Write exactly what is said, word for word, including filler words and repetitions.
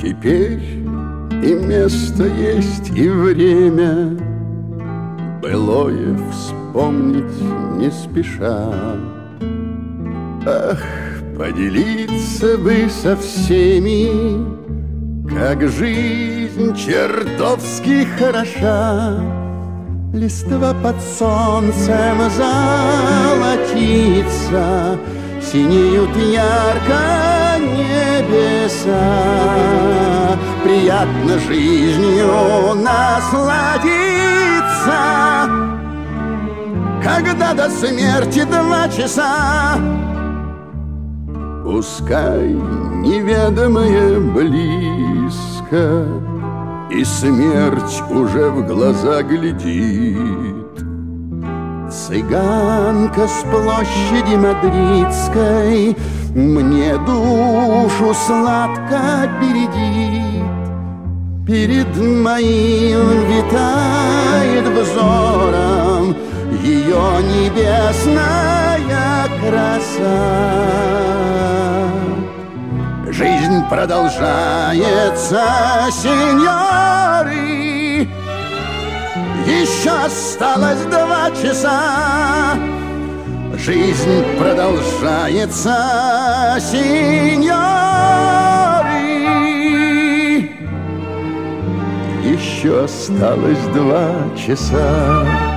Теперь и место есть, и время былое вспомнить не спеша. Ах, поделиться бы со всеми, как жизнь чертовски хороша. Листва под солнцем золотится, синеют ярко небеса. Приятно жизнью насладиться, когда до смерти два часа. Пускай неведомое близко, и смерть уже в глаза глядит. Цыганка с площади Мадридской мне душу сладко бередит. Перед моим витает взором ее небесная краса. Жизнь продолжается, сеньоры, еще осталось два часа. Жизнь продолжается, сеньоры, еще осталось два часа.